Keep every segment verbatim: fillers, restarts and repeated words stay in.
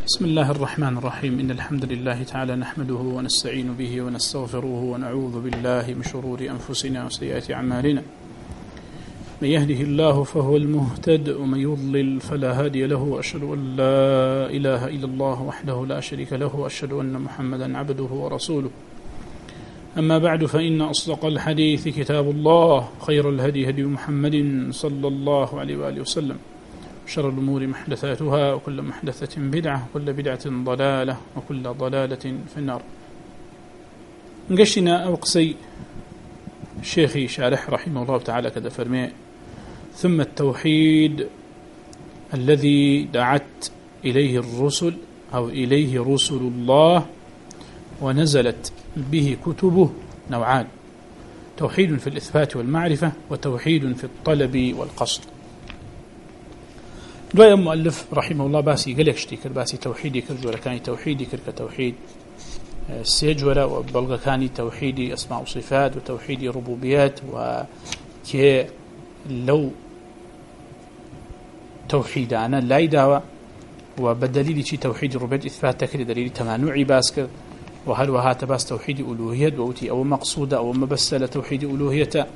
بسم الله الرحمن الرحيم. إن الحمد لله تعالى نحمده ونستعين به ونستغفره ونعوذ بالله من شرور أنفسنا وسيئات أعمالنا. من يهده الله فهو المهتد ومن يضلل فلا هادي له، وأشهد أن لا إله إلا الله وحده لا شريك له، وأشهد أن محمدا عبده ورسوله. أما بعد، فإن أصدق الحديث كتاب الله، خير الهدي هدي محمد صلى الله عليه وآله وسلم، شر الأمور محدثاتها، وكل محدثة بدعة، وكل بدعة ضلالة، وكل ضلالة في النار. نقشنا أوقسي الشيخي شارح رحمه الله تعالى كذا فرمي: ثم التوحيد الذي دعت إليه الرسل أو إليه رسل الله ونزلت به كتبه نوعان: توحيد في الإثبات والمعرفة، وتوحيد في الطلب والقصد. دوای مؤلف رحمه الله باسی گەلێک شتی کرد، باسی تەوحیدی کرد، جۆرەکانی تەوحیدی کرد کە تەوحید سێ جۆرە، و بەڵگەکانی تەوحیدی ئەسما و صفات و تەوحیدی ڕوبوبیەت، و کێ لەو تەوحیدانە لای داوە و بە دەلیلی چی تەوحیدی ڕوبوبیەت ئیثبات دەکرێت، دەلیلی تەمانوعی باس کرد، و هەروەها تەباس تەوحیدی ئولوهیەت، و وتی ئەوە مەقسوودە، ئەوە مەبەستە لە تەوحیدی ئولوهیەتە،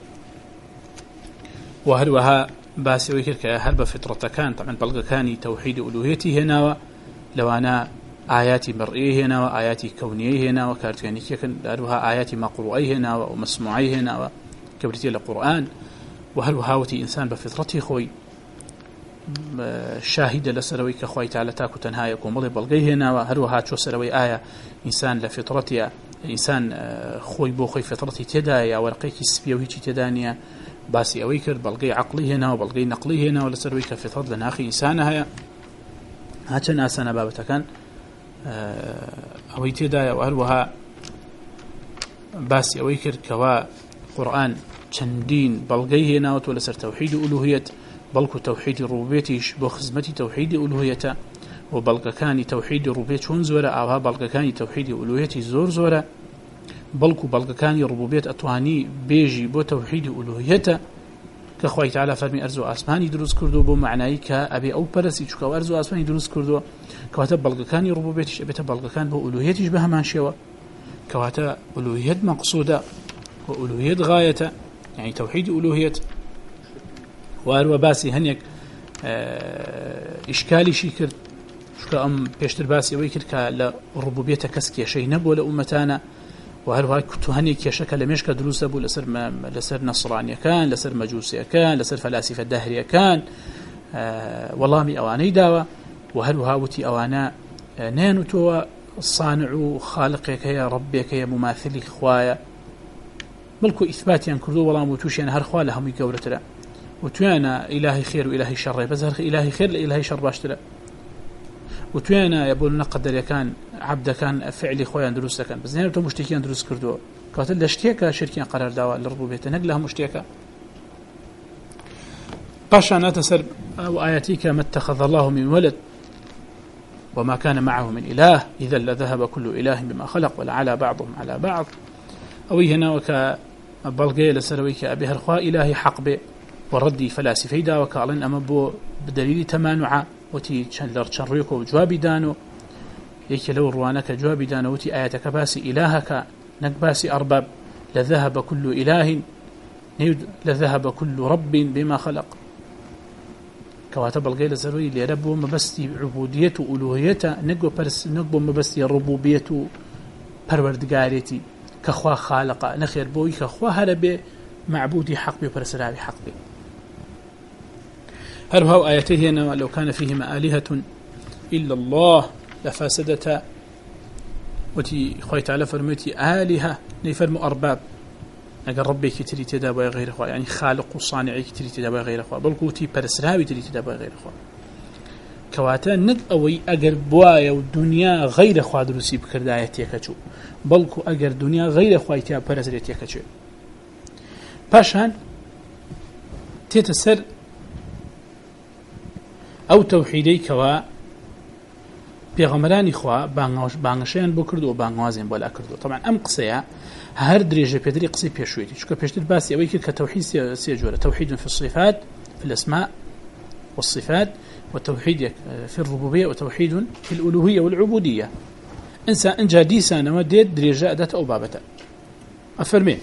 و هەروەها باسی ئەوەی کرد کە هەر بە فطرەتەکان طبعاً بەڵگەکانی تەوحیدی ئولوهیەتی هێناوە، لەوانە ئاياتی مەرئیی هێناوە، ئاياتی کەونیەی هێناوە، کارتوانیکیەکەن، هەروەها ئاياتی مەقڕوعی هێناوە و مەسموعی هێناوە کە بریتیە لە قورئان، و هەروەها وتی ئینسان بە فطرەتی خۆی شاهیدە لەسەرەوەی کە خوای تەعالە تاکو تەنها کۆمەڵی بەڵگەی هێناوە، هەروەها چۆ سەرەوەی ئایا ئینسان لە فطرەتیە، ئینسان خۆی بۆ خۆی فطرەتی تێدایە یا وەرقێکی سپیە و هیچی تێدا نییە، باسی ئەوەی کرد بەڵگەی عەقڵی هێناوە، بەڵگەی نەقڵی هێناوە لەسەرەوەی کە فطرەت لە ناخی ئینسانە هەیە. هاچەند ئاسانە بابەتەکان ئەوەی تێدایە، و هەروەها باسی ئەوەی کرد کەوا قورئان چەندین بەڵگەی هێناوەتەوە لەسەر تەوحیدی ئولوهیەت، بەڵکو تەوحیدی ڕوبوبیەتیش بۆ خزمەتی تەوحیدی ئولوهیەتە، و بەڵگەکانی تەوحیدی ڕوبوبیەت چۆن زۆرە، ئاوا بەڵگەکانی تەوحیدی ئولوهیەتی زۆر زۆرە، بەڵکو بەڵگەکانی ڕوبوبیەت ئەتوانی بێژی بۆ تەوحیدی ئولوهیەتە کە خوای تەعالە فەرمی ئەرز و ئاسمانی دروست کردو بۆ معنایی کە ئەبێ ئەو پەرستی، چونکە ئەرز و ئاسمانی دروست کردووە، کەواتە بەڵگەکانی ڕوبوبیەتیش ئەبێتە بەڵگەکان بۆ ئولوهیەتیش بە هەمان شێوە، کەواتە ئولوهیەت مەقسوودە و ئولوهیەت غایەتە، یعنی تەوحیدی ئولوهیەت. و هەروە باسی هەنێک ئیشکالیشی کرد، چونکە ئەم پێشتر باسی ئەوەی کرد کە لە ڕوبوبیەتە کەس کێشەی نەبووە لە ئومەتانە، و هەروەها تو هەنێک کێشەکە لە مێشکە دروستە بوو لەسەر لەسەر نەسڕانیەکان، لەسەر مەجووسیەکان، لەسەر فەلاسیفە دەهریەکان، وەڵامی ئەوانەی داوە، و هەروەها وتی ئەوانە نەیانوتەوە صانع و خالقێک هەیە، ڕەبێک هەیە، مماثلی خوایە، بەڵکو ئیثباتیان کردو، وەڵام و تووشیان هەر خوا لە هەمووی گەورەترە، و توێنە ئیلاهی خێر و ئیلاهی شەڕێ، بەس هەر ئیلاهی خێر لە ئیلاهی شەڕ باشترە، و توێنە بۆ نەقەدەریەکان عەبدەکان فعلی خۆیان دروست دەکەن، بزنێن تۆ مشتێکیان دروست کردووە، کەواتە لە شتێکە شرکیان قەرار داوە لە ڕوبوبیەتە، نەک لە هەموو شتێکە. پاشان هاتە سەر ئەو ئایەتی کە مَا اتَّخَذَ اللَّهُ مِن وَلَدٍ وما كان معه من إله إذا لذهب كل إله بما خلق ولعلى بعضهم على بعض. أوي هنا وك بلغي لسروي كأبي هرخوا إلهي حق به وردي فلاسفي دا وكالن أما بو بدليل تمانعا وتي شلر شريكو وجوابي دانو يكي لو روانك جوابي دانو وتي آياتك باسي إلهك نكباسي أرباب لذهب كل إله لذهب كل رب بما خلق. كواتب الغير الزروي اللي ربو مبستي عبوديته وألوهيته نقو برس نقو مبستي ربوبيته پروردگاريتي كخوا خالقه نخير بوي كخوا هربي معبودي حق بي برسرابي حق بي. هل هو آياته هنا لو كان فيهما آلهة إلا الله لفاسدتا وتي خوي تعالى فرميتي آلهة نيفرمو أرباب أجر ربي كتري تدابا غير أخوة، يعني خالق وصانع كتري تدابا غير أخوة، بل قوتي برسراوي تري تدابا غير أخوة. كواتا ند أوي أجر بوايا والدنيا غير أخوة دروسي بكردايتي كتشو، بل كو أجر دنيا غير أخوة تيا برسرتي كتشو. باشان تتسر أو توحيدي كوا بيغمراني خوا بانغوش بانغشين بكردو وبانغوازين بولا كردو. طبعا أم قصية هر درجة بيدري قصي بيشويتي شو كبيشتر باسي أويك كتوحيد سيجورة: توحيد في الصفات في الأسماء والصفات، وتوحيد في الربوبية وتوحيد في الألوهية والعبودية إنسان إنجا ديسان وديد درجة أدات أو بابتا أفرمي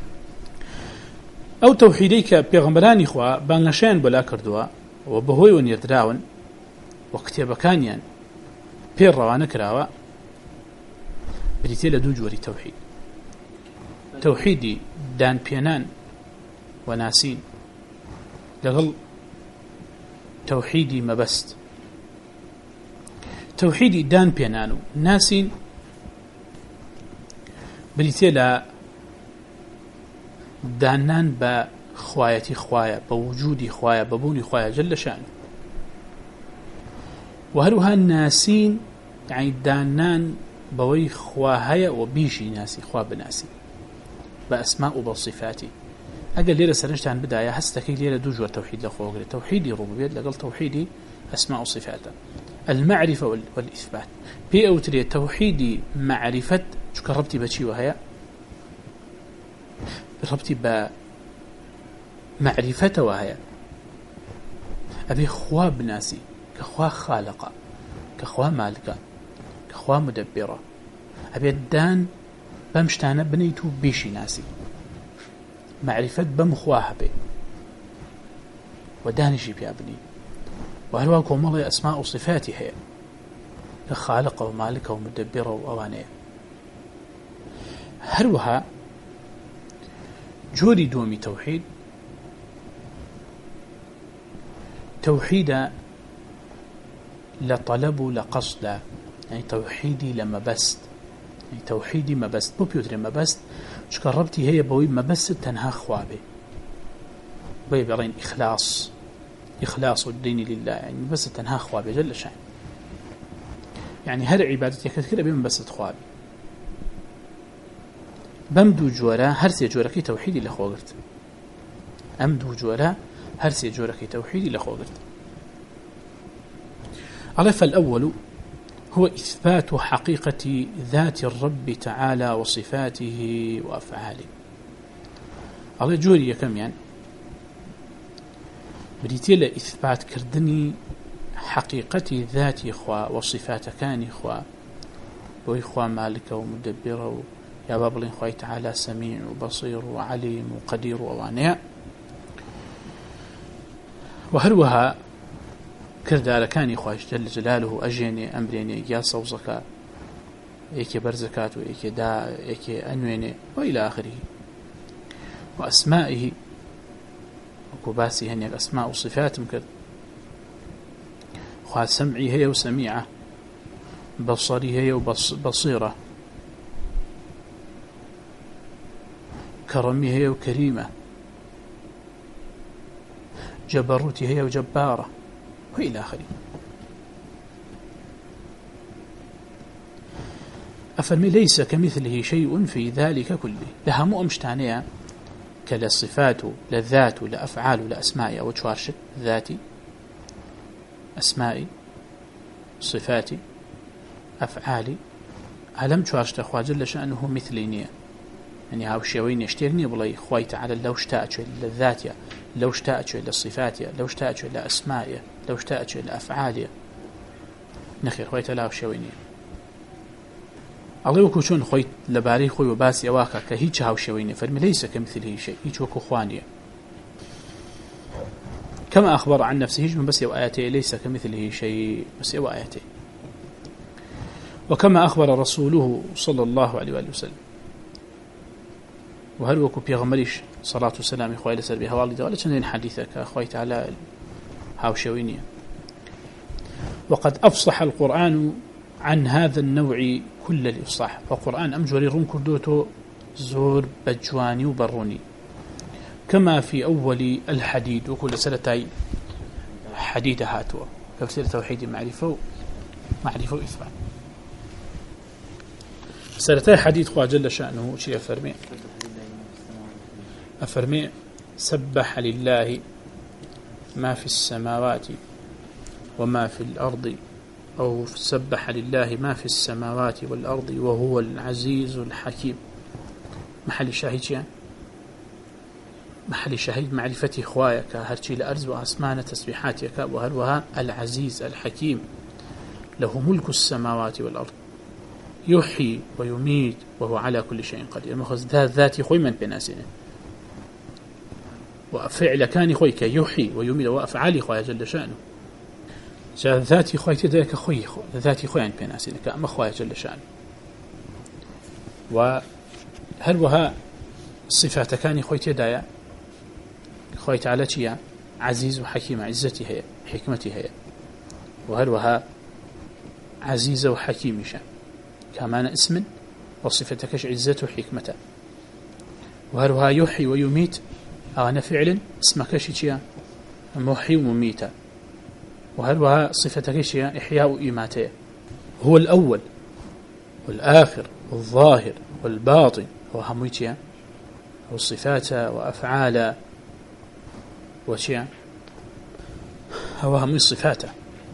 أو توحيديك بيغمبراني خوا بانغشان بلا كردوا وبهوي ونيردراون وكتابة كانيان بير روانا كراوا بريتيلا دو جوري توحيد توحيدي دان بيانان وناسين لغل توحيدي مبست توحيدي دان بيانانو ناسين بريتيلا دانان بخوايتي خوايا بوجودي خوايا ببوني خوايا جل شأنه وهروها الناسين يعني دانان بوي خواهيا وبيشي ناسي خوا بناسي بأسماء وبصفاتي أقل ليلة سرنجتان بداية هستكي ليلة دوجور توحيد لخوغري توحيدي ربوبية لقل توحيدي أسماء وصفاته المعرفة والإثبات بي أوتري توحيدي معرفة شو ربطي بشي وهي ربطي بمعرفة وهي أبي خوا بناسي كخوا خالقة كخوا مالكة كخوا مدبرة أبي الدان بمشتانة بنيتو بيشي ناسي معرفة بمخواها بي ودانشي بيابني وهلواكم مضي أسماء وصفاتي هي كخالقة ومالكة ومدبرة وأوانية هلوها جوري دومي توحيد توحيدا لطلب لقصد يعني توحيدي لما بست يعني توحيدي ما بست بو بيوتري ما بست شكربتي هي بوي ما بست تنها خوابي بوي بعرين إخلاص إخلاص الدين لله يعني بس تنها خوابي جل شأن يعني هر عبادتي كثيرة بما بست خوابي بمدو جورا هرسي جوركي توحيدي لخوغرت أمدو جورا هرسي جوركي توحيدي لخوغرت عرف الأول هو إثبات حقيقة ذات الرب تعالى وصفاته وأفعاله على جوري كم يعني بريتيلا إثبات كردني حقيقة ذات إخوة وصفات كان إخوة وإخوة مالكة ومدبرة يا بابلين خوي تعالى سميع وبصير وعليم وقدير ووانع وهروها كردار كان إخوة جل جلاله أجيني أمريني يا صوزكا إيكي برزكات وإيكي دا إيكي أنويني وإلى آخره وأسمائه وكباسي هنيك أسماء وصفات مكر خواه سمعي هي وسميعة بصري هي وبصيرة كرمي هي وكريمة جبروتي هي وجبارة وإلى آخره أفرمي ليس كمثله شيء في ذلك كله لها مؤمشتانية كالصفات للذات لأفعال لأسماء أو تشارشت ذاتي أسمائي صفاتي أفعالي علم تشارشت أخوة جل شأنه مثلينية يعني هاو الشيوين يشتغني بلاي خوي تعالى لو اشتاءت للذات لو اشتاءت للصفات لو اشتاءت لأسماء لو اشتاءت لأفعال نخير خوي تعالى الشيوين الله وكو شون خوي لباري خوي وباسي أواكا كهيج هاو الشيوين فرمي ليس كمثله شيء هيج وكو خوانية كما أخبر عن نفسه هيج من بس يو آياتي ليس كمثله شيء بس يو آياتي وكما أخبر رسوله صلى الله عليه وآله وسلم وهل وكو بيغمريش صلاة والسلام إخوائي لسر بها والدة ولا تنين حديثك أخوائي تعالى هاو شوينية وقد أفصح القرآن عن هذا النوع كل الإفصاح فالقرآن أمجوري رون كردوتو زور بجواني وبروني كما في أول الحديد وكل سلتاي حديد هاتوا تفسير توحيد معرفة معرفة وإثبات سلتاي حديد خوا جل شأنه شيء أفرمي أفرمي سبح لله ما في السماوات وما في الأرض أو سبح لله ما في السماوات والأرض وهو العزيز الحكيم محل الشاهد يعني محل شهيد معرفتي خوايك هرشي لأرز وأسمان تسبيحاتك وهروها العزيز الحكيم له ملك السماوات والأرض يحيي ويميت وهو على كل شيء قدير مخذ ذات ذاتي خوي من بناسينه وفعل كان خويك يحيي ويميت وأفعالي خويا جل شأنه ذاتي خوي تدرك خوي ذاتي خوي عن بناسينه كأما خويا جل شأنه وهروها الصفات كان خوي تدايا خوي تعالى تيا عزيز وحكيم عزتي هي حكمتي هي وهروها عزيزة وحكيم شان كمان اسم وصفتكش عزته وحكمته وهروها يحيي ويميت أنا فعلا اسمكش تيا محيي ومميت وهروها صفتكش إحياء وإماتة هو الأول والآخر والظاهر والباطن وهميتيا والصفات وأفعال وشيء هو هم صفاته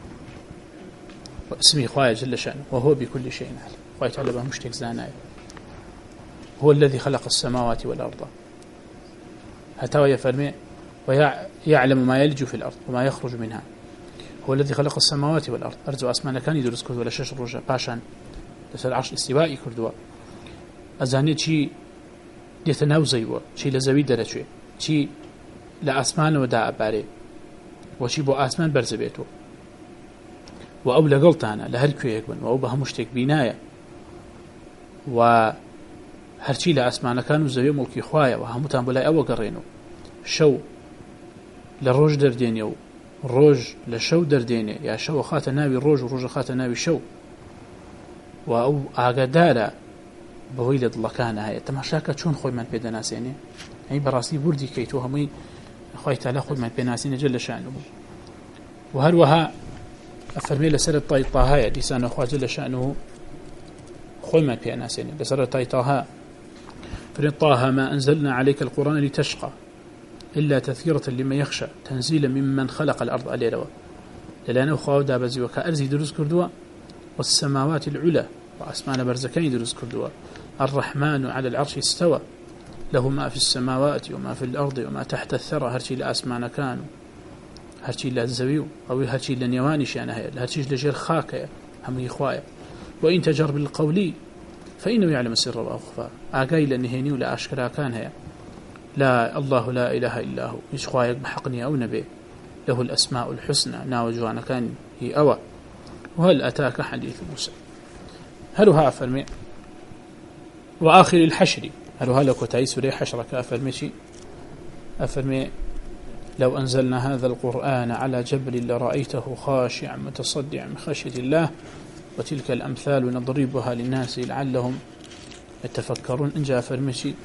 واسمه خوايا جل شأنه وهو بكل شيء عليم خوايا تعالى بها مشتك زاناي هو الذي خلق السماوات والأرض هتوى يفرمي ويعلم ما يلج في الأرض وما يخرج منها هو الذي خلق السماوات والأرض أرض وأسمان كان يدرس كرد ولا شش رجع باشان لسر عشر استوائي كردوا أزاني شيء يتناوزي شيء لزوي درجة شيء لأسمان وداء باري وشي بو آسمان برزبيتو وأو لقلتانا لهركو يكبن وأو بها مشتك بناية وهرشي لأسمان كانوا زوي ملكي خوايا وهمتان بلاي أو قرينو شو للروج درديني روج لشو درديني يا شو خات ناوي روج وروج خات ناوي شو وأو آقادارا بويلد الله كان هاي تماشاكا شون خوي من بيدا ناسيني أي براسي بردي كيتو همي خوي تعالى خذ من بيناسين جل شأنه وهروها أفرمي لسر الطايطة هاي لسان أخوة جل شأنه خوي من بيناسين لسر الطايطة ها فرن طه ما أنزلنا عليك القرآن لتشقى إلا تذكرة لمن يخشى تنزيلا ممن خلق الأرض أليروا لأنه خواو دابزي وكأرزي دروس كردوا والسماوات العلى وأسمان برزكين دروس كردوا الرحمن على العرش استوى له ما في السماوات وما في الأرض وما تحت الثرى هرشي لأسمان كانوا هرشي لأزويو أو هرشي لنيوانش أنا هي هرشي لجير خاكة هم إخوايا وإن تجر بالقولي فإنه يعلم السر وأخفى أقاي لنهيني ولا أشكرا كان هي لا الله لا إله إلا هو إيش خوايك بحقني أو نبي له الأسماء الحسنى ناوجوانا كان هي أوى وهل أتاك حديث موسى هلها أفرمي وآخر الحشر هلها لك وتعيس ريح حشرك أفرمي أفرمي لو أنزلنا هذا القرآن على جبل لرأيته خاشعا متصدعا من خشية الله وتلك الأمثال نضربها للناس لعلهم يتفكرون إن جاء أفرمي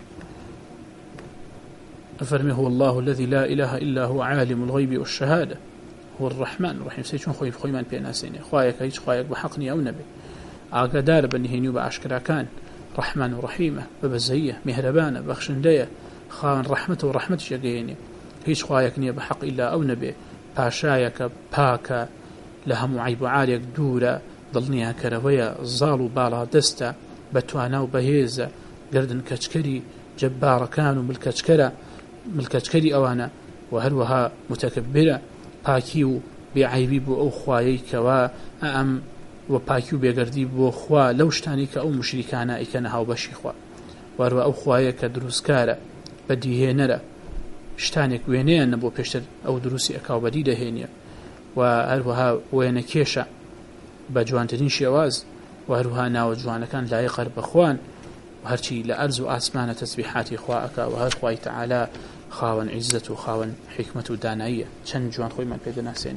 أفرمي هو الله الذي لا إله إلا هو عالم الغيب والشهادة هو الرحمن الرحيم سيشون خوي خوي من بيناسيني خوايك هيش خوايك بحقني أو نبي أقدار بنهيني بأشكرا كان رحمن ورحيمة ببزية مهربانة بخشندية خان رحمته ورحمة شقيني هيش خوايك نية بحق إلا أو نبي باشايك باكا لهم عيب عاليك دورة ضلنيها كروية الظالو بالا دستا بتوانا وبهيزة قردن كتشكري جبار كانوا بالكتشكرة بالكتشكري أوانا وهلوها متكبرة باكيو بعيبي بو أو خوايك وأم وباكيو بيقردي بو خوا لو شتانيك أو مشركانا إكنها وبشي خوا وهلوها أو خوايك دروسكارة بدي هنرا شتانك وينيا نبو بيشتر أو دروسي أكاو بديدة هينيا وهلوها وين كيشا بجوان تدين شواز وهلوها ناو جوانا كان لا يقرب أخوان وهرشي لأرز وآسمان تسبيحات خواك وهر خواي تعالى خاون عزة خاون حكمة دانائية چند جوان خوي من بيدنا سيني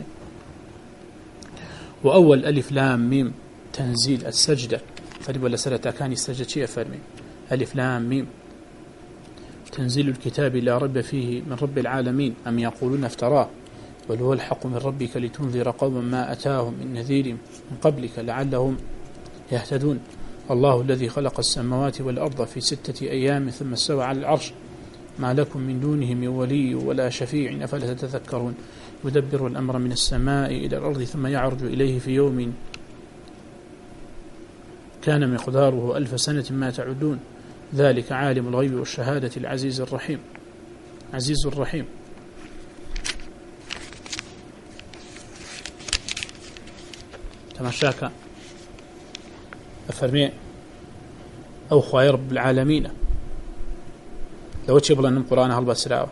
وأول ألف لام ميم تنزيل السجدة فريب ولا سرة كان السجدة شيء فرمي ألف لام ميم تنزيل الكتاب لا رب فيه من رب العالمين أم يقولون افتراه بل هو الحق من ربك لتنذر قوما ما أتاهم من نذير من قبلك لعلهم يهتدون الله الذي خلق السماوات والأرض في ستة أيام ثم استوى على العرش ما لكم من دونه من ولي ولا شفيع أفلا تتذكرون يدبر الأمر من السماء إلى الأرض ثم يعرج إليه في يوم كان مقداره ألف سنة ما تعدون ذلك عالم الغيب والشهادة العزيز الرحيم عزيز الرحيم. تماشاك أفرمي أو خواي رب العالمين لو تشبل أن القرآن هل بسراوه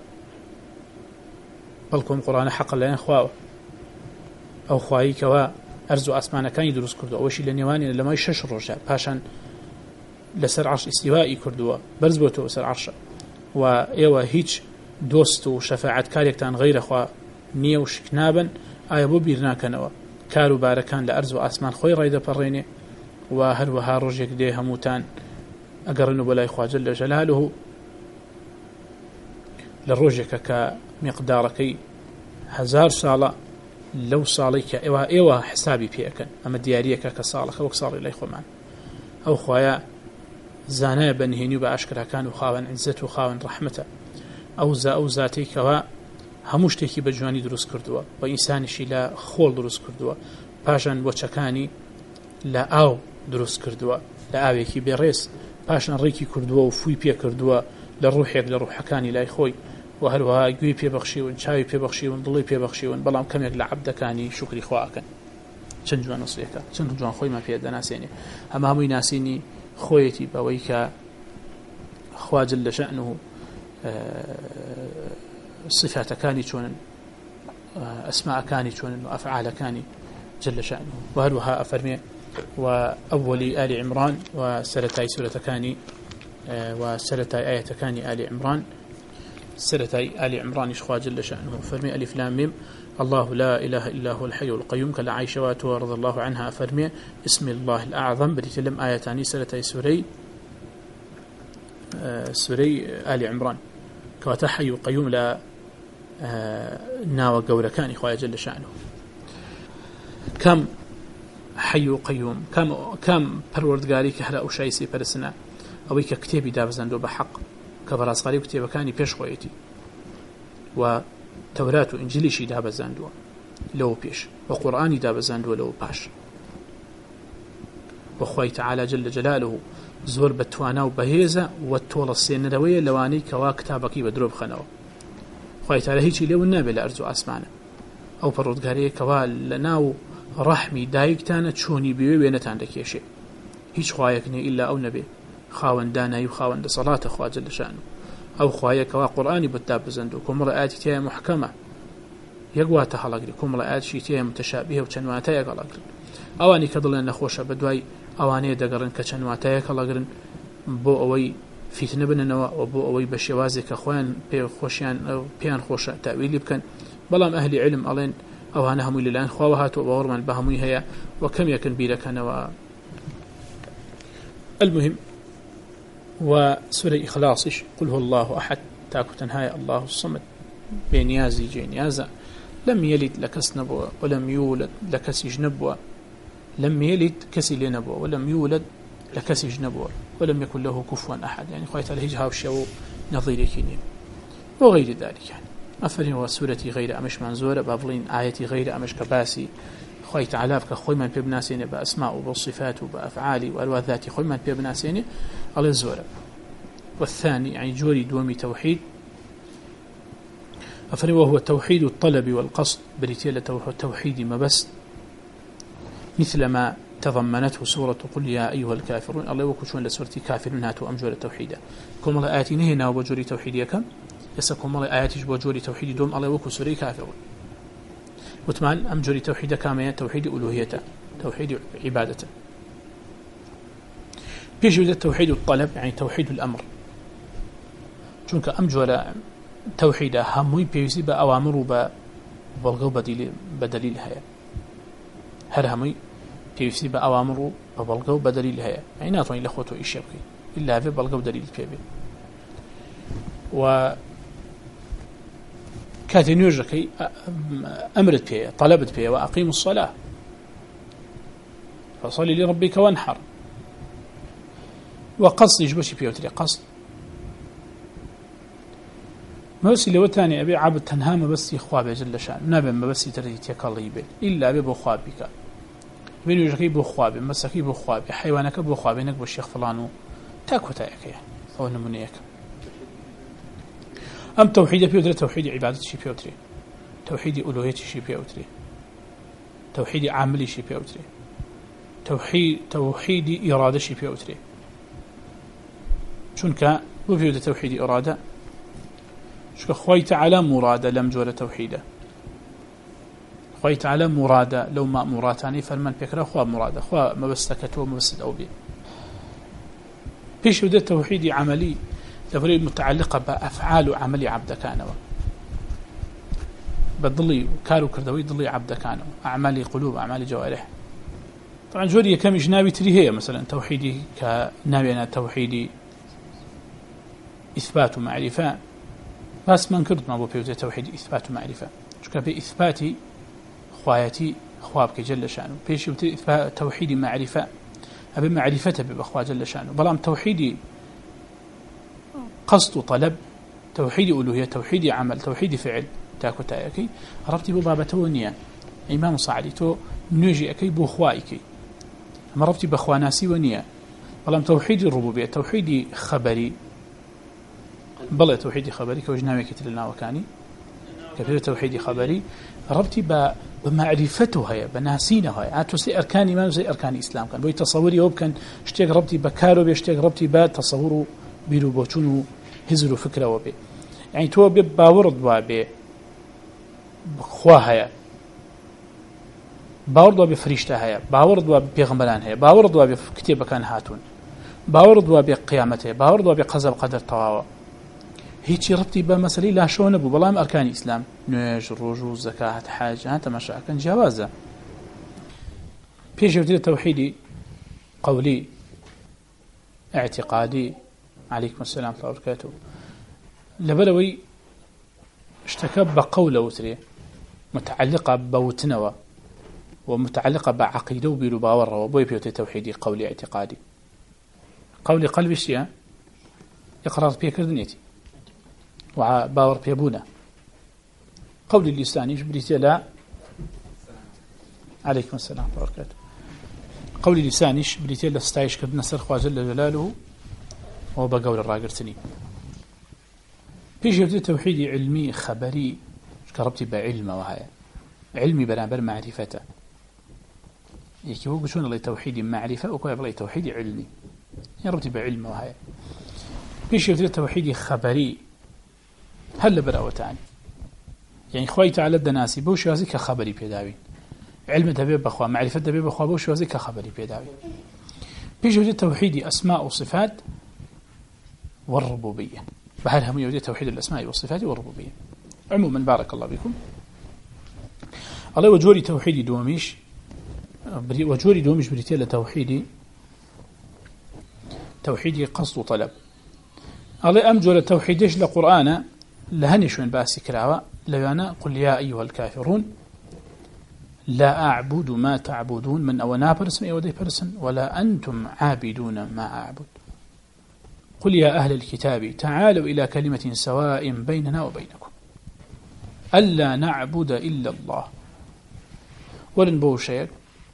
بلكم قرآن حقا لين خواوه أو خواي كوا أرزو أسمانا كان يدرس كردو أوشي لنيواني لما يشش الرجال باشان لسر عرش استوائي كردو برزبوتو سر عرش وإيوه هيج دوست وشفاعة كاريكتان غير خوا نيو شكنابا آيا بو بيرناكنوا كارو باركان لأرزو أسمان خوي رايدا بريني وهل وها رجيك دي هموتان أقرنو بلاي خوا جل جلاله للرجيك كمقداركي هزار صالة لو صاليك إيوه إيوه حسابي بيأكن أما دياريك كصالة خوك صالي لي خمان أو خوايا زانا بنهيني بأشكرها كانوا خاون عزته وخاون رحمته أو زا أو ذاتي كوا هموشتێکی بە جوانی دروست کردووە و ئینسانیشی لە خۆڵ دروست کردووە پاشان بۆچەکانی لە ئاو دروست کردووە لە ئاوێکی بێڕێز پاشان ڕێکی کردووە و فووی پێ کردووە لە ڕوحێک لە ڕوحەکانی لای خۆی و هەروەها گوێی پێبەخشیون چاوی پێبەخشیون دڵی پێبەخشیون بەڵام کەمێک لە عەبدەکانی شوکری خواکەن چەند جوان وەسیەکە چەند جوان خۆیمان پێ دەناسێنێ ئەمە هەمووی ناسینی خۆیەتی بەوەی کە خوا جەل شەأنه صفاتكاني چۆنن ئەسماءەکانی چۆنن و ئەفعالەکانی جل شأنه وهروها أفرمي وأول آل عمران وسرتاي سورتكاني وسرتاي آيتكاني آل عمران سرتاي آل عمران إشخوا جل شأنه فرمي ألف لام ميم الله لا إله إلا هو الحي القيوم كلا عائشة رضي الله عنها أفرمي اسم الله الأعظم بريتلم آيتاني سرتاي سوري سوري آل عمران كواتا حي القيوم لا ناوى قولكان إخوة جل شأنه كم حي قيوم كم كم پروردگاری که هر اوشای سی پرسنا اوی که کتابی دابزندو بحق كبراسغاري كتابه كاني پیش خويتي و تورات و انجيليشي دابزندو لو پیش و قرآني دابزندو لو باش وخوي تعالى جل جلاله زور بتوانا وبهيزة والطول السينروية لواني كوا كتابكي بدروب خنوا خوي تعالى هيجي لو النبي لأرزو أسمعنا أو پروردگاری كوا لناو رحمي دايكتانا تشوني بيوي بينتان دكيشي هيج خوايكني إلا أو نبي خاون دانا يخاون لصلاة أخوة جل شأنه أو خوايك وقرآني بتاب زندو كم رأيت تيا محكمة يقوى تخلقري كم رأيت شي تيا متشابهة وشنواتا يقلقري أواني كضلنا نخوش بدواي أواني دقرن كشنواتا يقلقرن بو أوي فيتن بننوا وبو أوي بشوازي كأخوان بي خوشيان أو بيان خوش تأويلي بكن بلام أهل علم ألين أو هنهم إلى الآن خواهات وبورمان بهمي هي وكم يكن بيلك نوا المهم وسورة إخلاصش قل هو الله أحد تاكو تنهاية الله الصمد بينيازي جينيازا لم يلد لكس نبوة ولم يولد لكس جنبوة لم يلد كسي لنبوة ولم يولد لكس جنبوة ولم يكن له كفوا أحد يعني خواهت الهجها وشو نظير كينين وغير ذلك يعني أفرين وسورة غير أمش منزورة بابلين آية غير أمش كباسي خوي تعالى كخوي من ببناسينه بأسماء وبصفات وبأفعال وألوان ذاتي خوي من ببناسينه على الزورة والثاني يعني جوري دومي توحيد أفري وهو توحيد الطلب والقصد بريتيلة توحيد ما بس مثل ما تضمنته سورة قل يا أيها الكافرون الله وكشون لسورة كافرون هاتوا أمجور التوحيد كم الله آياتي نهينا وبجوري توحيد يكم يسكم الله آياتي بجوري توحيد دوم الله وكسوري كافرون وتمان أمجري توحيد كامية توحيد ألوهية توحيد عبادة بيجي توحيد الطلب يعني توحيد الأمر چونك أمجر توحيد هموي بيوزي بأوامر وبالغو بدليل بدليل هيا هر هموي بيوزي بأوامر وبالغو بدليل هيا يعني ناتواني لأخوته إيش يبقي إلا في بالغو دليل بيبي و كاتي نيوجكي أمرت بيه طلبت بيه وأقيم الصلاة فصلي لربك وانحر وقصد يجبش بيه وتري قصد ما بس اللي وتاني أبي عبد تنهام بس يخوابي جل شان نبي ما بس يتريت يكاليبي إلا أبي بخوابك بين يوجكي بخوابي مسكي بخوابي حيوانك بخوابي نقب الشيخ فلانو تاكو تايك يعني أو نمونيك أم توحيد بيوتري توحيد عبادة شي بيوتري توحيد ألوهية شي بيوتري توحيد عملي شي بيوتري توحيد توحيد إرادة شي بيوتري شنك بفيود توحيد إرادة شك خوي تعالى مرادة لم جور توحيده خوي تعالى مرادة لو ما مراتاني فرمان بكرة خوا مرادة خوا ما بستكتوا ما بست أو بي بيش وده توحيد عملي تفريد متعلقة بأفعال عملي عبد كانوا بضلي كارو كردوي ضلي عبد كانوا أعمالي قلوب أعمالي جوارح طبعا جوري كم إجنابي تريهية مثلا توحيدي كنابي أنا توحيدي إثبات معرفة بس من كرد ما بو بيوزي توحيد إثبات معرفة شكرا بإثباتي خوايتي خوابك جل شأنه بيش إثبات توحيد معرفة أبي معرفته بأخوة جل شأنه بلام توحيدي قصد طلب توحيد ألوهية توحيد عمل توحيد فعل تاكو تايكي ربطي ببابته ونيا إمام صعدي تو نجي أكي بأخوائكي أما ربطي بأخواناسي ونيا بلام توحيد الربوبية توحيد خبري بل توحيد خبري كوجناوي كتير لنا وكاني كثير توحيد خبري ربطي بمعرفته هي بناسينه هي عاتوسي أركان إيمان وزي أركان الإسلام كان بوي تصوري هو كان اشتيق ربطي بكارو بيشتيق ربطي بتصوره بيرو بوچونو هزرو فكره وبي يعني تو باورد وابي خوا هيا باورد وابي فريشته هيا باورد وابي پیغمبران هيا باورد وابي كتاب كان هاتون باورد وابي قيامته باورد وابي قضاء قدر تواوا هيجي ربطي بمسألة لا شون ابو بلام اركان الاسلام نيج رجوع زكاه حج انت ماشي كان جوازه بيجي ودي توحيدي قولي اعتقادي عليكم السلام ورحمة الله وبركاته لبلوي اشتكى بقوله وتري متعلقة بوتنوى ومتعلقة بعقيدة وبيلوباور وبوي بيوتي توحيدي قولي اعتقادي قولي قلبي الشيء إقرار بيكردنيتي وباور بيبونا قولي اللساني جبريتي لا عليكم السلام ورحمة الله وبركاته قولي لساني جبريتي لا استعيش كدنا سرخوا جل جلاله وبقول الراقرتني بيجي يبدأ توحيدي علمي خبري كربتي بعلمه وهاي علمي برابر معرفته يكي هو شون الله توحيدي معرفة وكوي الله توحيدي علمي يربطي بعلمه وهاي بيجي يبدأ توحيدي خبري هل براوتاني يعني خوي تعالى الدناسي بوش وازي كخبري بيداوين علم دبيب بخوا معرفة دبيب بخوا بوش وازي كخبري بيداوين بيجي يبدأ توحيدي أسماء وصفات والربوبية بحالها ميودية توحيد الأسماء والصفات والربوبية عموما بارك الله بكم الله وجوري توحيدي دوميش وجوري دوميش بريتيا لتوحيدي توحيدي قصد وطلب الله أمجو لتوحيديش لقرآن لهنش من باسي كراوة ليانا قل يا أيها الكافرون لا أعبد ما تعبدون من أونا برسن أو دي برسن ولا أنتم عابدون ما أعبد قل يا أهل الكتاب تعالوا إلى كلمة سواء بيننا وبينكم ألا نعبد إلا الله ولنبو شيء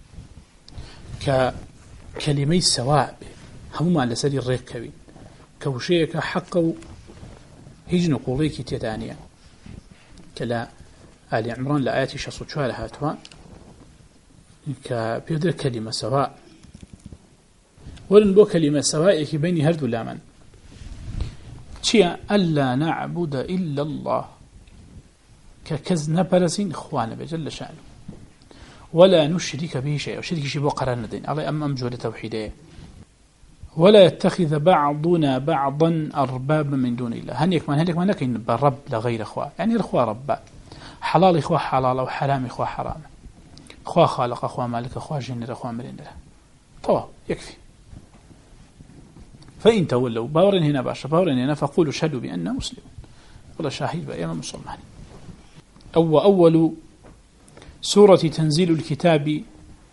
ككلمة سواء هم على سري الركبين كوشيء كحقه هجن قوليك تدانيا كلا آل عمران لآياتي شخص شوالها هاتوا كبيدر كلمة سواء ولنبو كلمة سواء كي بيني هرد ولامن شيء ألا نعبد إلا الله ككز نبرزين إخوانا بجل شأنه ولا نشرك به شيء وشرك شيء بقرار ندين الله أم أمجود توحيده ولا يتخذ بعضنا بعضا أربابا من دون الله هنيك من هنيك من لكن برب لغير إخوة يعني الإخوة ربا حلال إخوة حلال وحرام إخوة حرام إخوة خالق إخوة مالك إخوة جنر إخوة مرندر طوى يكفي فإن تولوا باورن هنا باشا باورن هنا فقولوا شهدوا بأننا مسلمون ولا شاهد بأيام مسلمان أو أول سورة تنزيل الكتاب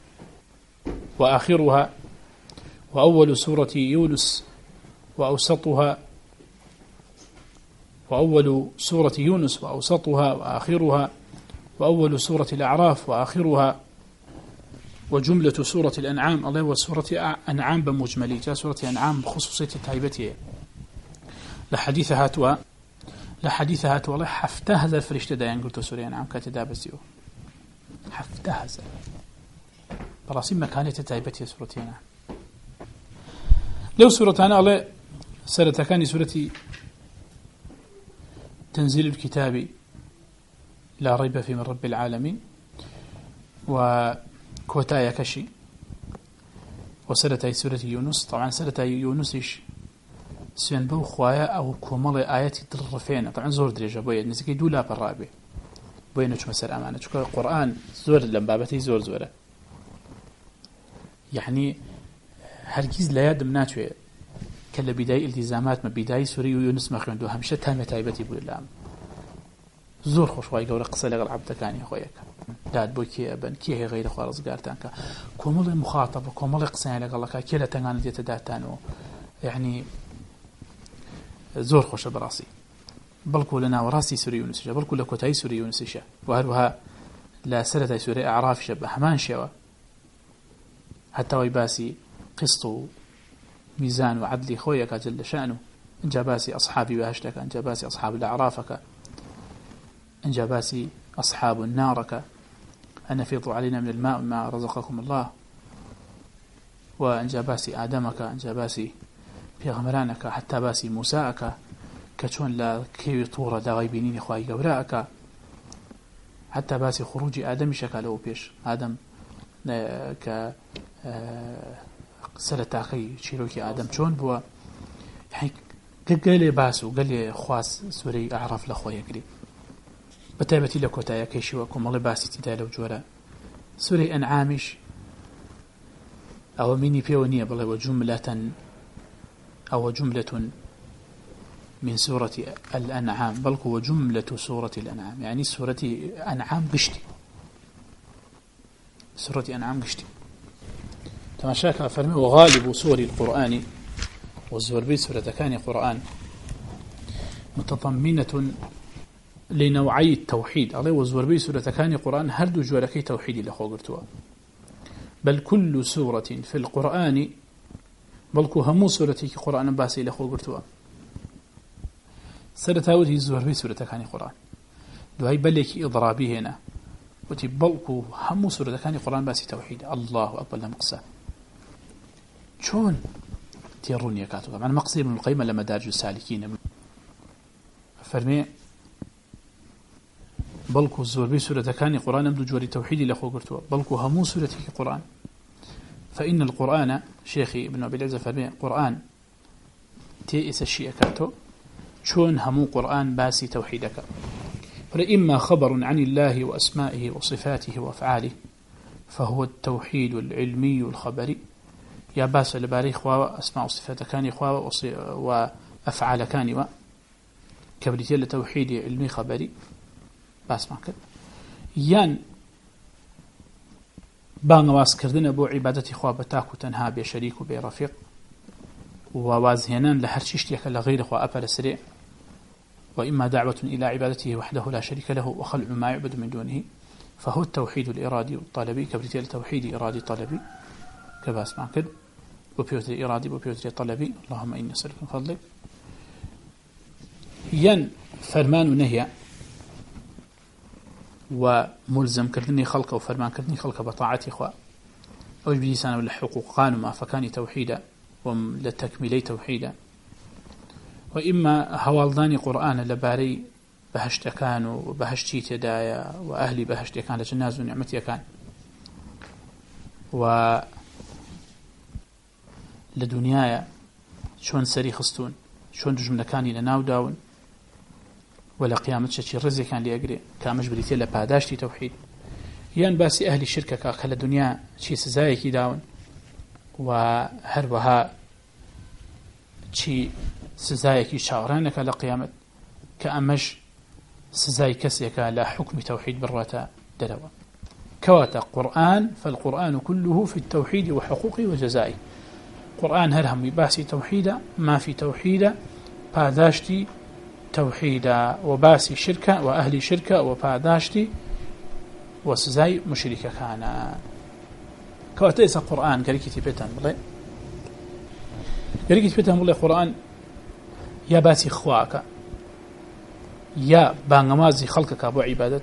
وآخرها وأول سورة يونس وأوسطها وأول سورة يونس وأوسطها وآخرها وأول سورة الأعراف وآخرها وجملة سورة الأنعام الله وسورة أنعام بمجملي جاء سورة أنعام بخصوصية تايبتها لحديث هاتوا لحديثها هات والله حفته هذا الفريشتة دايان قلت سوري أنعام كاتدا بسيو حفته هذا براسي مكانة تايبتي سورتين لو سورتان الله سرتكاني سورتي تنزيل الكتاب لا ريب فيه من رب العالمين وكوتايا كشي وسرتي سورة يونس طبعا سرتي يونسش سوين بو خوايا أو كومل آياتي درفين طبعا زور درجة بويا نسكي دولا بالرابع بويا نجم سر أمانة شكرا القرآن زور لمبابتي زور زورة يعني هرگيز لا يدم ناتوي كلا بداية التزامات ما بداية سوري يونس ما خيوندو همشة تامة تايبتي بول الله زور خوش واي قورا قصة لغل عبدا كاني خويك داد بو كي أبن كي هي غير خوارز قارتانك كومل مخاطبة كومل قصة لغل لك كي لا تنغان ديتا داتانو يعني زور خوش براسي بلكو لنا وراسي سوري يونس بلكو لكوتاي سوري يونس وهروها لا سرتاي سوري أعراف شبه همان شوا حتى ويباسي قسط ميزان وعدلي خويك جل شأنه إن جاباسي أصحابي بهشتك إن جاباسي أصحاب الأعرافك إن جاباسي أصحاب النارك أن فيضوا علينا من الماء ما رزقكم الله وإن جاباسي آدمك إن جاباسي بيغمرانك حتى باسي موساك كشون لا كيوي طورة دا غيبينين خواهي قوراك حتى باسي خروج آدم شكاله بيش آدم ك سرتاقي شيروكي آدم شون بوا يعني قال لي باسو قال لي خواس سوري أعرف لأخوة يقري بتابتي لكوتايا كيشي وكم الله باسي تدالو جورا سوري أنعامش أو مني بيونية بالله وجملة أو جملة من سورة الأنعام بل هو جملة سورة الأنعام يعني سورة أنعام قشتي سورة أنعام قشتي تماشاك فرمي وغالب سور القرآن والزور بي سورة كان قرآن متضمنة لنوعي التوحيد عليه والزور بي سورة كان قرآن هل دو جوالكي توحيدي لخو قرتوا بل كل سورة في القرآن بل كو همو سورتي قرآن باسي لخو قرتوا سرتاود هي الزور بي سورة كان قرآن دو هاي بلك إضرابي هنا وتي بلكو همو سورة كان قرآن باسي توحيد الله أكبر لمقصة شون تيرون يكاتو طبعا مقصير من القيمة لما دارج السالكين فرمي بلكو الزور بي سورة كان قرآن امدو جوري توحيدي لخو قرتوا بلكو همو سورة قرآن فإن القرآن شيخي ابن أبي العزة فرمي قرآن تيئس الشيء كاتو شون همو قرآن باسي توحيدك فإما خبر عن الله وأسمائه وصفاته وأفعاله فهو التوحيد العلمي الخبري يا باس لباري خوا أسماء وصفات كان خوا وأفعال كان كبريتي لتوحيد علمي خبري باس ما كده يان بانواس كردنا بو عبادتي خوا بتاكو تنها بشريك وبرفيق ووازهنان لهرشيشتيك لغير خوا أبل سريع وإما دعوة إلى عبادته وحده لا شريك له وخلع ما يعبد من دونه فهو التوحيد الإرادي الطلبي كبريتي التوحيد إرادي طلبي كباس معكد وبيوتري إرادي وبيوتري طلبي اللهم إني أسألك من فضلك ين فرمان ونهي وملزم كردني خلقه وفرمان كردني خلقه بطاعتي إخوة أو يبدي سنة ولا حقوقان وما فكاني توحيدا ولتكميلي توحيدا وإما هوالداني قرآن لباري بهشت كان وبهشتي تدايا وأهلي بهشت كان لجناز ونعمتي كان و لدنيايا شون سري خستون شون جملة كاني لناو داون ولا قيامة شي رزي كان لي أقري كامش بريتي لباداشتي توحيد يان باسي أهلي شركة كاكل الدنيا شي سزايكي داون وهربها شي سزايكي شاورانك لقيامة كأمش سزاي كسيك لا حكم توحيد براتا دروا كواتا قرآن فالقرآن كله في التوحيد وحقوقه وجزائه قرآن هرهم يباسي توحيدا ما في توحيدا باداشتي توحيدا وباسي شركة وأهلي شركة وباداشتي وسزاي مشركة كان كواتا إسا قرآن قريكي تبتان بالله قريكي تبتان بالله قرآن يا باسي خواك يا بانغمازي خلقك أبو عبادة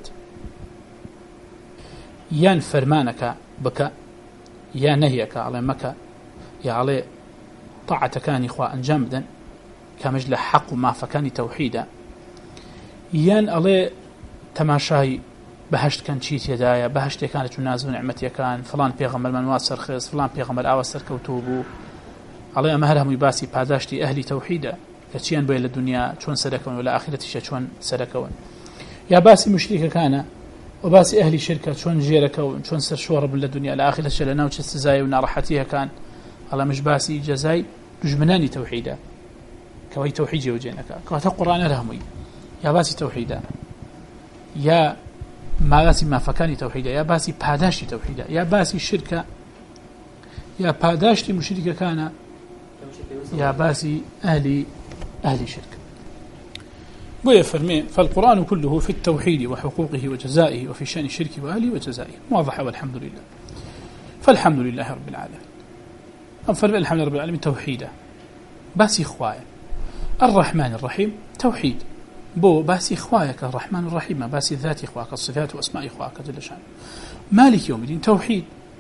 يان فرمانك بك يا نهيك على مكة يا علي طاعة كان إخوة أنجامدا كمجل حق ما فكان توحيدا يان علي تماشاي بهشت كان شيت يدايا بهشت كانت ناز ونعمتي كان فلان بيغمر من واسر خيس فلان بيغمر آواسر كوتوبو علي أمهرهم يباسي باداشتي أهلي توحيدا كتشيان بين الدنيا شون سلكون ولا آخرتي شون سلكون يا باسي مشرك كان وباسي أهلي شركة شون جيركون شون سر شورب بالدنيا الآخرة شلنا وش السزاي ونارحتيها كان على مش باسي جزاي دجمناني توحيدا كوي توحيدي وجينك كوات القرآن لهمي يا باسي توحيدا يا ما باسي ما فكاني توحيدا يا باسي باداشتي توحيدا يا باسي شركة يا باداشتي مشركة كان يا باسي أهلي أهلي شركة ويفرمي فالقرآن كله في التوحيد وحقوقه وجزائه وفي شأن الشرك وأهله وجزائه واضح والحمد لله فالحمد لله رب العالمين أفرمي الحمد لله رب العالمين توحيدا باسي خوايا الرحمن الرحيم توحيد بو باسي خوايك الرحمن الرحيم باسي ذات خواك الصفات وأسماء خواك جل شأنه مالك يوم الدين توحيد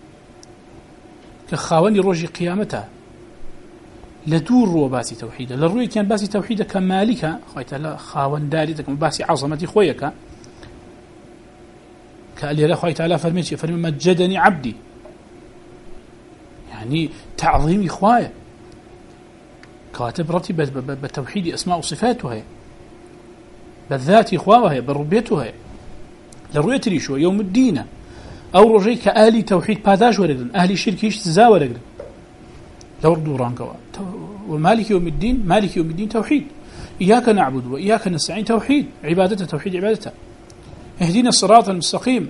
كخاوني روجي قيامته لدور رو باسي توحيدا للروي كان باسي توحيدا كمالك خويت لا خاون داريتك باسي عظمتي خويك كالي لا خويت على فرميتي فرمي مجدني عبدي يعني تعظيم اخوايا كاتب رتب بالتوحيد اسماء وصفاتها بالذات اخواها بالربيتها للروي تريشو يوم الدين او رجي كالي توحيد باداش ورغن اهلي شركيش تزاورغن لو دورانكوا ومالك يوم الدين مالك يوم الدين توحيد إياك نعبد وإياك نستعين توحيد عبادته توحيد عبادته اهدينا الصراط المستقيم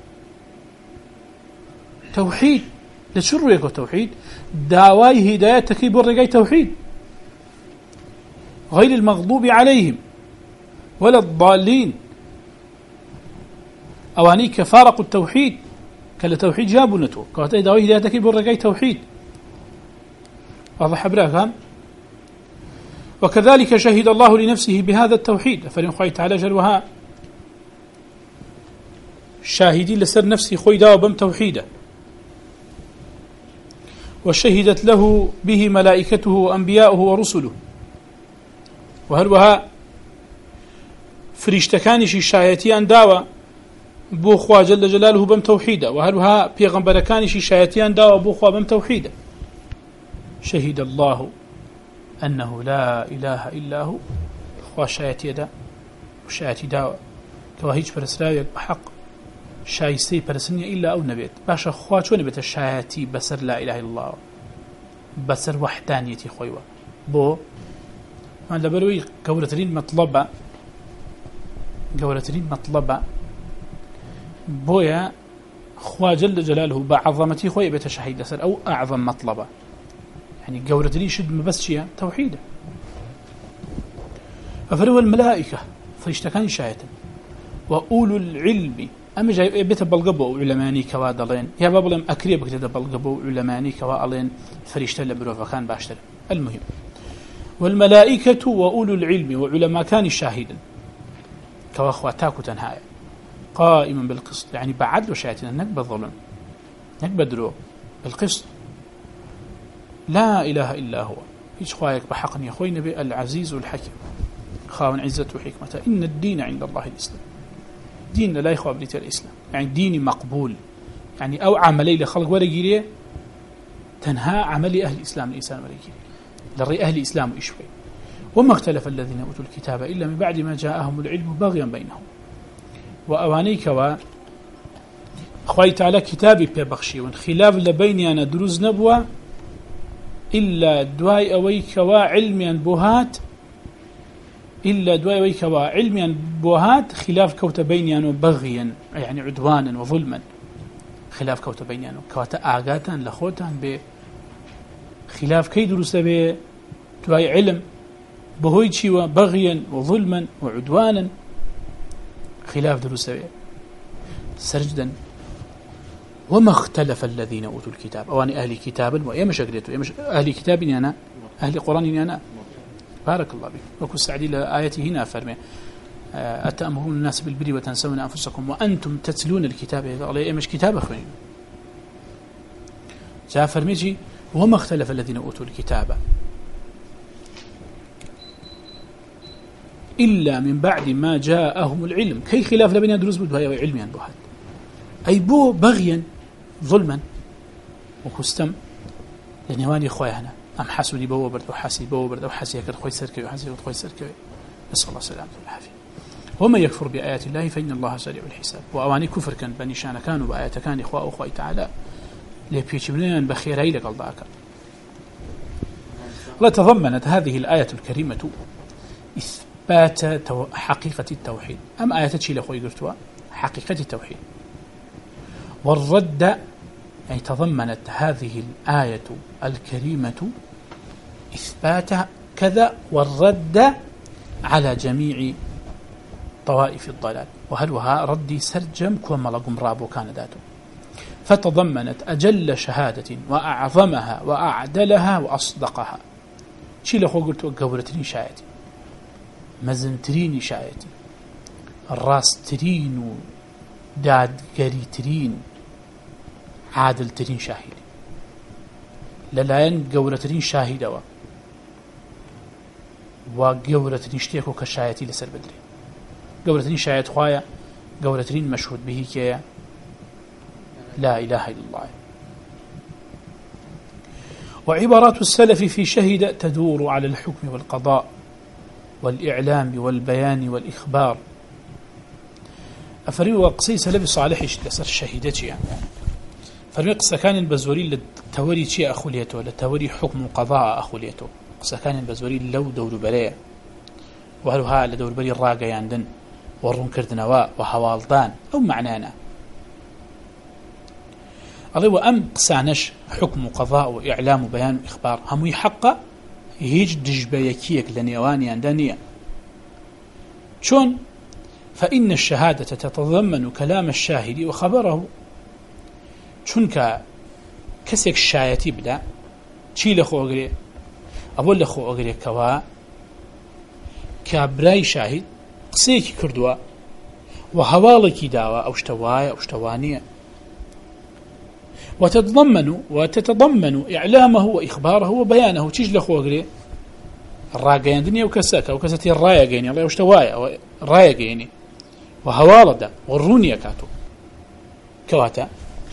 توحيد لتشروا يكو توحيد داواي هدايتك برقاي توحيد غير المغضوب عليهم ولا الضالين أوانيك فارقوا التوحيد كلا توحيد جابوا نتو كواتي داواي هدايتك برقاي توحيد واضح براكم وكذلك شهد الله لنفسه بهذا التوحيد فرين خوي تعالى جلوها شاهدين لسر نفسي خوي داوبم توحيدا وشهدت له به ملائكته وأنبياؤه ورسله وهلوها فريشتكانش الشايتيان داوى بو خوا جل جلاله بم توحيدا وهلوها بيغمبركانش الشايتيان داوى بو خوا بم توحيدا شهد الله أنه لا إله إلا هو خوا شايتي دا وشايتي داوى كواهيج برسراويك بحق شايستي برسنية إلا أو نبيت باشا خوا شو نبيت الشايتي بسر لا إله إلا الله بسر وحدانيتي خويوة بو ما لبروي قولترين مطلبة قولترين مطلبة بويا خوا جل جلاله بعظمتي خوي بيت شهيد سر أو أعظم مطلبة يعني قولترين شد بس شيء توحيده أفروا الملائكة فيشتكان شايتا وأولو العلم أما جاي بيت بلقبو علماني كوادلين يا بابلم أكريبك تدا بلقبو علماني كوادلين فريشتا لبروفا كان باشتر المهم والملائكة وأولو العلم وعلماء كان شاهدا كواخواتاكو تنهاية قائما بالقسط يعني بعد وشايتنا نكبة الظلم نكبة درو بالقسط لا إله إلا هو هيش خوايك بحقني أخوي نبي العزيز الحكيم خاون عزة وحكمته إن الدين عند الله الإسلام دين لا يخوى بريت الإسلام يعني ديني مقبول يعني أو عملي لخلق ورقيريه تنهى عملي أهل الإسلام الإنسان ورقيريه للرئي أهل الإسلام إشوي وما اختلف الذين أوتوا الكتاب إلا من بعد ما جاءهم العلم بغيا بينهم وأوانيك و أخوي تعالى كتابي ببخشي وانخلاف لبيني أنا دروز نبوة إلا دواي أويك وعلميا بوهات إلا دواي أويك وعلميا بوهات خلاف كوت بينيان وبغيا يعني عدوانا وظلما خلاف كوت بينيان كوت آغاتا لخوتا بخلاف كي دروس به دواي علم بهويتشي وبغيا وظلما وعدوانا خلاف دروس به سرجدا وما اختلف الذين أوتوا الكتاب أواني أهل كتاب ويمش أقريتوا يمش أهل كتابني أنا أهل قرآنني أنا بارك الله بك وكو السعدي لآيتي هنا فرمي أتأمرون الناس بالبر وتنسون أنفسكم وأنتم تتلون الكتاب الله إيه مش كتاب أخوين جاء فرميجي وما اختلف الذين أوتوا الكتاب إلا من بعد ما جاءهم العلم كي خلاف لبنيا دروز بود وهي علميا بوحد أي بو بغيا ظلما وكستم لنواني خويا هنا أم حسوني بو برد وحاسي بو برد وحاسي هكذا خوي سركوي وحاسي خوي سركوي نسأل الله السلامة والعافية وما يكفر بآيات الله فإن الله سريع الحساب وأواني كفر كان بنشان كانوا بآيات كان إخوة أخوة تعالى ليبيتشمنين بخير هيلك الله الله تضمنت هذه الآية الكريمة إثبات حقيقة التوحيد أم آية تشيل أخوي قلتوا حقيقة التوحيد والرد أي تضمنت هذه الآية الكريمة إثبات كذا والرد على جميع طوائف الضلال وهل وها ردي سرجم كوما لقم رابو كان ذاته فتضمنت أجل شهادة وأعظمها وأعدلها وأصدقها شيل أخو قلت وقورتني شايتي مزنتريني شايتي الراسترين دادقريترين عادلترين شاهد للاين قورترين شاهدوا وقورتني اشتيكو كشايتي لسر بدري قورتني شايت خوايا قورتنين مشهود به كي لا إله إلا الله وعبارات السلف في شهد تدور على الحكم والقضاء والإعلام والبيان والإخبار أفرمي وقصي سلف صالح لسر شهيدتي يعني فرمي قصة كان البزوري للتوري شيء أخوليته للتوري حكم وقضاء أخوليته قصة كان البزوري لو دور بريه وهلوها لدور بري الراقة ياندن ورون كردنواء وحوالدان أو معنانا الله وأم قسانش حكم وقضاء وإعلام وبيان وإخبار هم يحقق هيج دجبيكيك لنيواني عندانية شون فإن الشهادة تتضمن كلام الشاهد وخبره شون كسك الشايتي بدا شي لخو أغري أبو لخو أغري كوا كابراي شاهد قسيك كردوا وهوالك داوا أو شتوايا أو شتوانية وتتضمن وتتضمن إعلامه وإخباره وبيانه تيج لخو أغري الراقة دنيا وكساكا وكساتي الراية جيني الله وشتوايا الراية جيني وهوالدا والرونية كاتو كواتا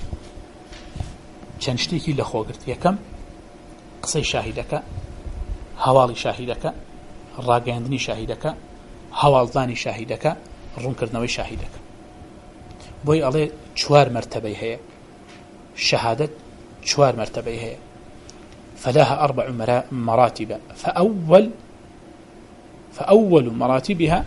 چەندشتێکی لە خۆگرت یەکەم قسەی شاهیدەکە هەواڵی شاهیدەکە ڕاگەیاندنی شاهیدەکە هەواڵدانی شاهیدەکە ڕوونکردنەوەی شاهیدەکە بۆی ئەڵێ چوار مرتبەی هەیە شهادەت چوار مرتبەی هەیە فلها أربع مراتب فأول فأول مراتبها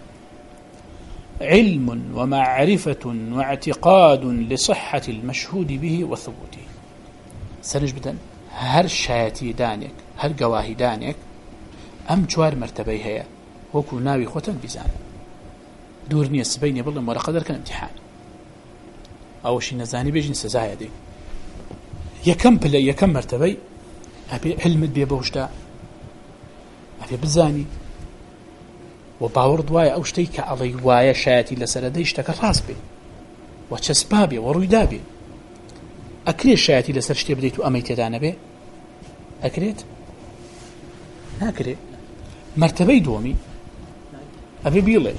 علم ومعرفة واعتقاد لصحة المشهود به وثبوته سنج بدن هر شایەتی دانێک هەر گەواهی دانێک ئەم چوار مرتبەی هەیە وەکو ناوی خۆتن بیزانن دوور نییە سبەی نیە بڵێم وەرەقە دەرکەن امتحان ئەوەشی نەزانی بێژین سزایە دێ یەکەم پلە یەکەم مرتبەی ئەبێ علمت بێ بەو شتە ئەبێ بزانی و باوەڕ دوایە ئەو شتەی کە ئەڵێی وایە شایەتی لەسەرەدەی شتەکە ڕاست بێ و چەسپا بێ و ڕوویدا بێ ئەکرێت شایەتی لەسەر شتێ بدەیت و ئەمەی تێدا نەبێ ئەکرێت ناکرێت مرتبەی دووەمی ئەبێ بیڵێ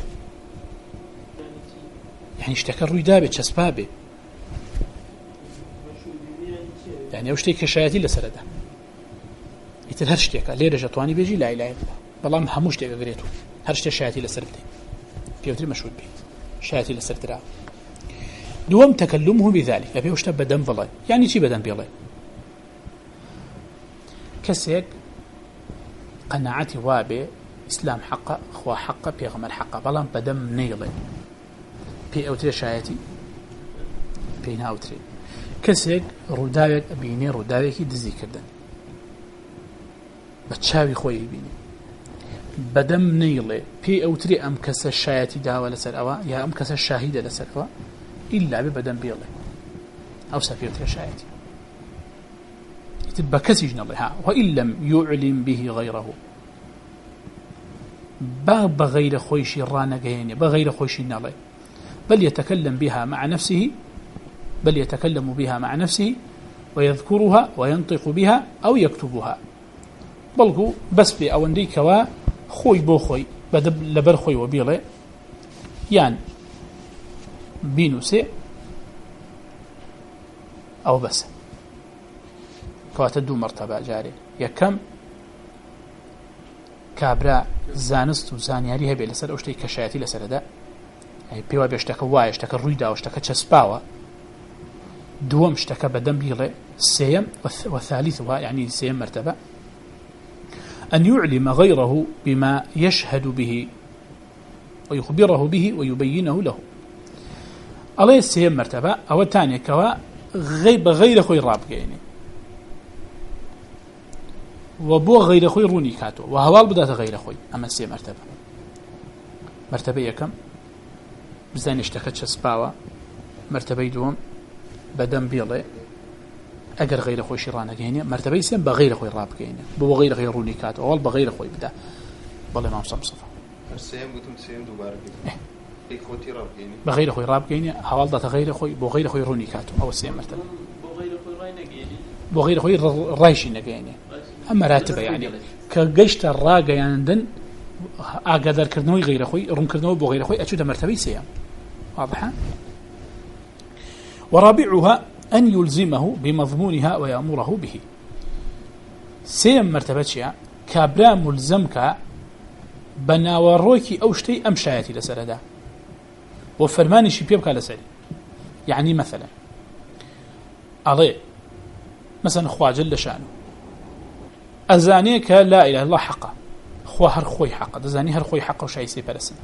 یعنی شتەکە ڕوویدا بێ چەسپا بێ یعنی ئەو شتێک کە شایەتی لەسەرەدا ئیتر هەر شتێکە لێرەژە توانی بێژی لا ئیلاهە ئیللا بەڵام هەموو شتێک ئەگرێت و هەر شتێ شایەتی لەسەر بدەیت پێوتری مەشهود بێت شایەتی لەسەر درا دووەم تەکەلمه بذلك ئەبێ ئەو شتە بەدەم بڵێ یعنی چی بەدەم بڵێ کەسێک قەناعەتی وا بێ ئیسلام حەقە خوا حەقە پێغەمبەر حەقە بەڵام بەدەم نەیڵێ پێ ئەوترێ شایەتی پێی ناوترێ کەسێک ڕووداوێک ئەبینێ ڕووداوێکی دزی کردن بە چاوی خۆی بینێ بەدەم نەیڵێ پێی ئەوترێ ئەم کەسە شایەتی داوە لەسەر ئەوە یا ئەم کەسە شاهیدە لەسەر ئەوە ئیلا بێ بەدەم بێڵێ ئەوسا پێوترێ شایەتی ئیتر بە کەسیش نەڵێ ها وئن لم يعلم به غيره با بغير خويش رانقين بغير خويش نالي بل يتكلم بها مع نفسه بل يتكلم بها مع نفسه ويذكرها وينطق بها أو يكتبها بلغو بس في أوندي كوا خوي بو خوي بدب لبر خوي وبيله يان بينوسي أو بس كواتدو مرتبة جاري يكم كابرا زانست و زانیاری هەبێ لەسەر ئەو شتەی کەشایەتی لەسەردا پێوە بێ شتەکە وایە شتەکە ڕوویدا و شتەکە چەسپاوە دووەم شتەکە بەدەم بیڵێ سێیەم وثالثها يعني سێیەم مرتبة أن يعلم غيره بما يشهد به ويخبره به ويبينه له الله سێیەم مرتبة أو تانية كوا غيب غير خوي راب يعني وبو غير خوي روني كاتو وهوال بدات غير خوي أما سي مرتبة مرتبة يكم بزين اشتكت شسباوة مرتبة دوم بدم بيضي أجر غير خوي شرانا كهني مرتبة سين بغير خوي راب كهني بو غير غير روني كاتو أول بغير خوي بدا والله ما مصاب صفا السيم قلتم سيم دوباره كده إيه خوتي راب كهني بغير خوي راب كهني هوال دات غير خوي بو غير خوي روني كاتو أو سي مرتبة بو غير خوي راينا كهني بو غير خوي رايشي نكهني أما راتبة يعني كجشت الراجع عندن أقدر كرنوي غير أخوي رم كرنوي بو غير أخوي أشوف مرتبة سيام واضحة ورابعها أن يلزمه بمضمونها ويأمره به سيام مرتبة شيء كابرا ملزمك بناوروكي أو شيء أم شايتي لسردا وفرماني شي بيبكى لسري يعني مثلا عليه مثلا خواجل لشانه أزانيك لا إله إلا الله حقه خوا هر خوي حقه دزاني هر خوي حقه وشاي سي برسن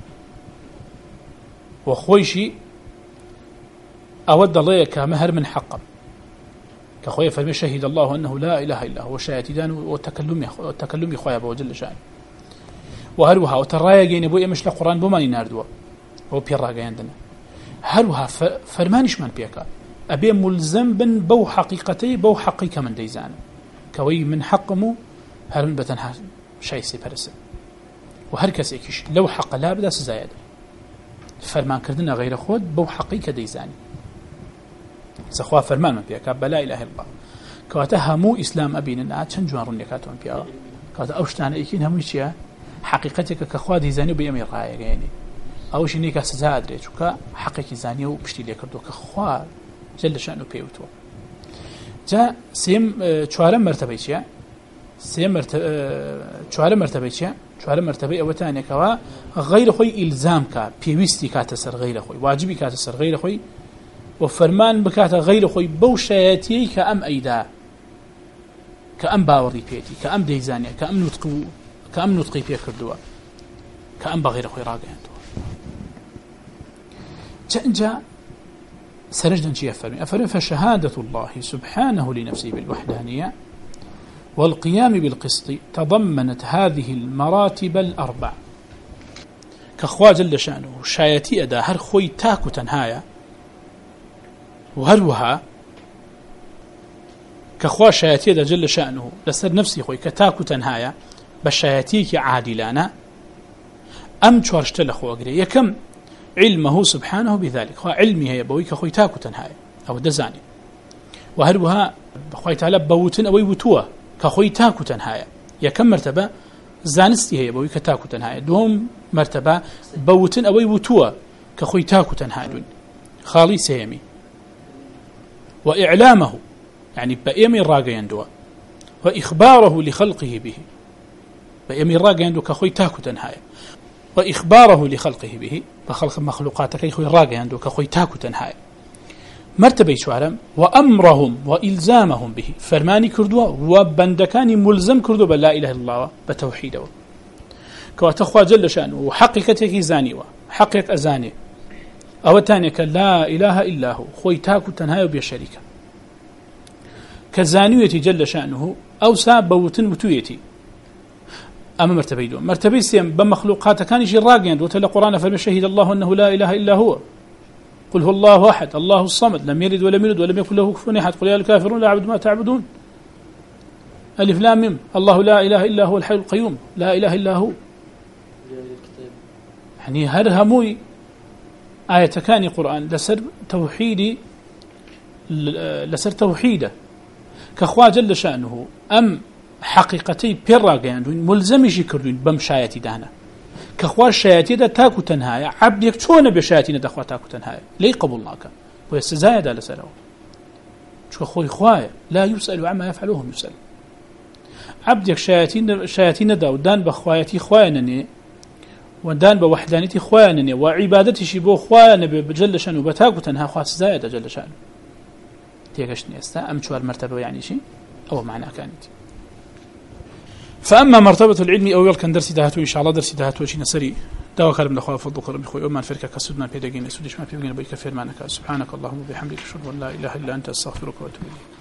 وخوي شي أود الله كمهر من حقه كخوي فرمي شهد الله أنه لا إله إلا هو شايتي دان وتكلمي وتكلمي خويا بوجل شان وهروها وترايا جيني بو يمش القرآن بما يناردوا هو بيراجع عندنا هروها فرمانش من بيكا أبي ملزم بن بو حقيقتي بو حقيقة من ديزان كوي من حقمو هرم بتنها شيء سيبرسن وهر كسيكش لو حق لا بدا سزايد فرمان كردنا غير خود بو حقيقة ديزاني سخوا فرمان من بيكا بلا إله إلا الله كواتا همو إسلام أبيننا چند جوان رنكاتون بيكا كواتا أوشتان إيكين همو إيشيا حقيقتك كخوا ديزاني بيامي رأي يعني أوش نيكا سزاد ريشوكا حقيقي زاني وبشتي ليكردو كخوا جل شأنه بيوتو جا سيم چوارم مرتبه چيا سيم مرتبه چوارم مرتبه چيا چوارم مرتبه او تاني كوا غير خوي الزام كا بيويستي كاتسر غير خوي واجبي كاتسر غير خوي وفرمان بكات غير خوي بوشياتي كأم أيدا كأم باوري بيتي كأم ديزانيا كأم نطقو كأم نطقي بيكردوا كأم بغير خوي راقع جا جا سرجدا شيء أفرمي أفرمي فشهادة الله سبحانه لنفسه بالوحدانية والقيام بالقسط تضمنت هذه المراتب الأربع كخوا جل شأنه شايتي أدا هر خوي تاكو تنهايا وهروها كخوا شايتي أدا جل شأنه لسر نفسي خوي كتاكو تنهايا بشايتيك عادلانا أم تشارشت لخوا قري يكم علمه سبحانه بذلك خوا علمي هي بويك خوي تاكو تنهايا أو دزاني وهروها خوي تعالى بوتن أو يوتوا كخوي تاكو تنهايا يكم مرتبة زانستي هي بويك تاكو تنهايا دوم مرتبة بوتن أو يوتوا كخوي تاكو تنهايا خالي سيمي وإعلامه يعني بأيمي الراقي يندوا وإخباره لخلقه به بأيمي الراقي يندوا كخوي تاكو تنهايا وإخباره لخلقه به فخلق مخلوقاتك يخوي الراقي يندوا كخوي تاكو تنهايا مرتبة شوارم وأمرهم وإلزامهم به فرماني كردوا وبندكاني ملزم كردوا بلا إله إلا الله بتوحيده كواتخوا جل شأنه وحقيقتك زاني وحقيقة أزاني أو تانيك لا إله إلا هو خوي تاكو تنهايا بشريكة كزانية جل شأنه أو ساب بوتن متويتي أما مرتبة دون مرتبة سيم بمخلوقات كان يجي راقين وتلا قرآن فلشهد الله أنه لا إله إلا هو قل هو الله أحد الله الصمد لم يلد ولم يولد ولم يكن له كفوا أحد قل يا الكافرون لا أعبد ما تعبدون ألف لام ميم الله لا إله إلا هو الحي القيوم لا إله إلا هو يعني هر هموي آية كاني قرآن لسر توحيدي لسر توحيده كخوا جل شأنه أم حقيقتي بيراغيان ملزمي كردون بمشايتي دانا كخوا الشياتي دا تاكو تنهايا عبدك چون بشياتي ندخوا تاكو تنهايا لي قبولناك ويستزايد على سره شو خوي خوايا لا يسأل عما يفعلوهم يسأل عبدك شياتي شياتي ندا ودان بخوايتي خواينني ودان بوحدانيتي خواينني وعبادتي شبو خوايا بجل شأنه بتاكو تنها خاص زايد جل شأنه تيجشني استا ام شوار مرتبه يعني شيء او معنى كانت. فاما مرتبه العلم او يلكن درسي دهاتو ان شاء الله درسي دهاتو شي نسري داو كلام الاخوه فضل قرب اخوي وما فركه كسدنا بيدقين سودش ما بيبغين بيكفر معنا سبحانك اللهم وبحمدك اشهد ان لا اله الا انت استغفرك واتوب اليك.